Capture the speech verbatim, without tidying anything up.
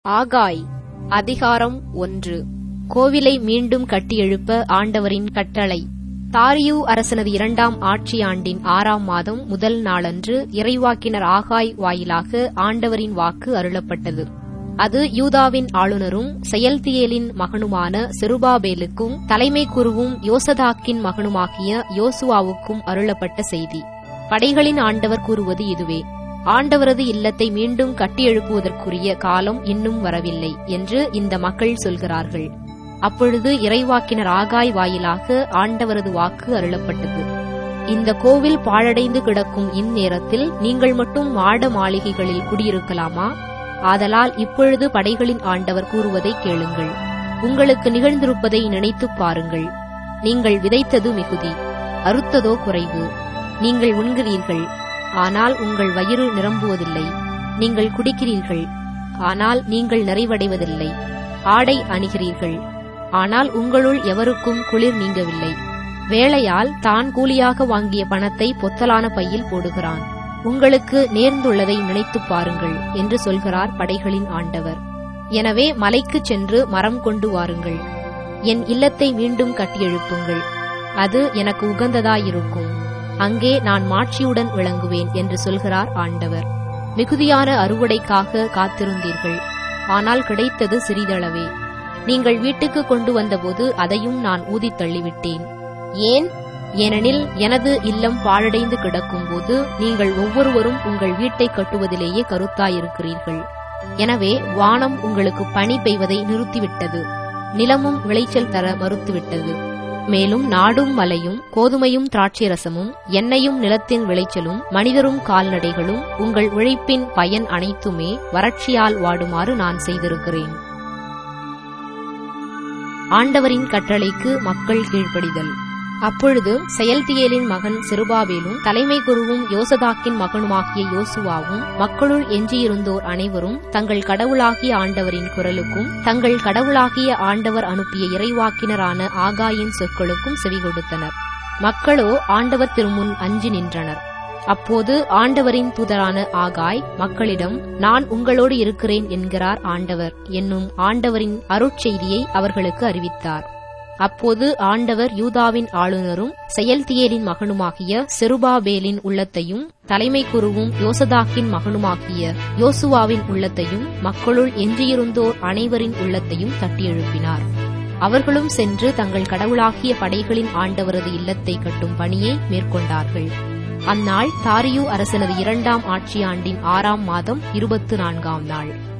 ஆகாய் அதிகாரம் ஒன்று. கோவிலை மீண்டும் கட்டியெழுப்ப ஆண்டவரின் கட்டளை. தாரியு அரசனது இரண்டாம் ஆட்சி ஆண்டின் ஆறாம் மாதம் முதல் நாளன்று இறைவாக்கினர் ஆகாய் வாயிலாக ஆண்டவரின் வாக்கு அருளப்பட்டது. அது யூதாவின் ஆளுநரும் செயல்தியேலின் மகனுமான செருபாபேலுக்கும் தலைமை குருவும் யோசதாக்கின் மகனுமாகிய யோசுவாவுக்கும் அருளப்பட்ட செய்தி. படைகளின் ஆண்டவர் கூறுவது இதுவே: ஆண்டவரது இல்லத்தை மீண்டும் கட்டியெழுப்புவதற்குரிய காலம் இன்னும் வரவில்லை என்று இந்த மக்கள் சொல்கிறார்கள். அப்பொழுது இறைவாக்கினர் ஆகாய் வாயிலாக ஆண்டவரது வாக்கு அருளப்பட்டது. இந்த கோவில் பாழடைந்து கிடக்கும் இந்நேரத்தில் நீங்கள் மட்டும் மாட மாளிகைகளில் குடியிருக்கலாமா? ஆதலால் இப்பொழுது படைகளின் ஆண்டவர் கூறுவதை கேளுங்கள். உங்களுக்கு நிகழ்ந்திருப்பதை நினைத்துப் பாருங்கள். நீங்கள் விதைத்தது மிகுதி, அறுத்ததோ குறைவு. நீங்கள் உண்கிறீர்கள், ஆனால் உங்கள் வயிறு நிரம்புவதில்லை. நீங்கள் குடிக்கிறீர்கள், ஆனால் நீங்கள் நிறைவடைவதில்லை. ஆடை அணிகிறீர்கள், ஆனால் உங்களுள் எவருக்கும் குளிர் நீங்கவில்லை. வேலையால் தான் கூலியாக வாங்கிய பணத்தை பொத்தலான பையில் போடுகிறான். உங்களுக்கு நேர்ந்துள்ளதை நினைத்துப் பாருங்கள் என்று சொல்கிறார் படைகளின் ஆண்டவர். எனவே மலைக்குச் சென்று மரம் கொண்டு வாருங்கள். என் இல்லத்தை மீண்டும் கட்டியெழுப்புங்கள். அது எனக்கு உகந்ததாயிருக்கும். அங்கே நான் மாட்சியுடன் விளங்குவேன் என்று சொல்கிறார் ஆண்டவர். மிகுதியான அறுவடைக்காக காத்திருந்தீர்கள், ஆனால் கிடைத்தது சிறிதளவே. நீங்கள் வீட்டுக்கு கொண்டு வந்தபோது அதையும் நான் ஊதித் தள்ளிவிட்டேன். ஏன்? ஏனெனில் எனது இல்லம் பாழடைந்து கிடக்கும்போது நீங்கள் ஒவ்வொருவரும் உங்கள் வீட்டை கட்டுவதிலேயே கருத்தாயிருக்கிறீர்கள். எனவே வானம் உங்களுக்கு பனி பெய்வதை நிறுத்திவிட்டது, நிலமும் விளைச்சல் தர மறுத்துவிட்டது. மேலும் நாடும் மலையும் கோதுமையும் திராட்சைரசமும் எண்ணெயும் நிலத்தின் விளைச்சலும் மனிதரும் கால்நடைகளும் உங்கள் உழைப்பின் பயன் அனைத்துமே வறட்சியால் வாடுமாறு நான் செய்திருக்கிறேன். ஆண்டவரின் கட்டளைக்கு மக்கள் கீழ்ப்படிதல். அப்பொழுது செயல்தியேலின் மகன் செருபாபேலும் தலைமை குருவும் யோசதாக்கின் மகனுமாகிய யோசுவாவும் மக்களுள் எஞ்சியிருந்தோர் அனைவரும் தங்கள் கடவுளாகிய ஆண்டவரின் குரலுக்கும் தங்கள் கடவுளாகிய ஆண்டவர் அனுப்பிய இறைவாக்கினரான ஆகாயின் சொற்களுக்கும் செவிகொடுத்தனர். மக்களோ ஆண்டவர் திருமுன் அஞ்சி நின்றனர். அப்போது ஆண்டவரின் தூதரான ஆகாய் மக்களிடம், நான் உங்களோடு இருக்கிறேன் என்கிறார் ஆண்டவர் என்னும் ஆண்டவரின் அருட்செய்தியை அவர்களுக்கு அறிவித்தார். அப்போது ஆண்டவர் யூதாவின் ஆளுநரும் செயல்தியேலின் மகனுமாகிய செருபாபேலின் உள்ளத்தையும் தலைமை குருவும் யோசதாக்கின் மகனுமாகிய யோசுவாவின் உள்ளத்தையும் மக்களுள் எஞ்சியிருந்தோர் அனைவரின் உள்ளத்தையும் தட்டியெழுப்பினார். அவர்களும் சென்று தங்கள் கடவுளாகிய படைகளின் ஆண்டவரது இல்லத்தை கட்டும் பணியை மேற்கொண்டார்கள். அந்நாள் தாரியு அரசனது இரண்டாம் ஆட்சியாண்டின் ஆறாம் மாதம் இருபத்து நான்காம் நாள்.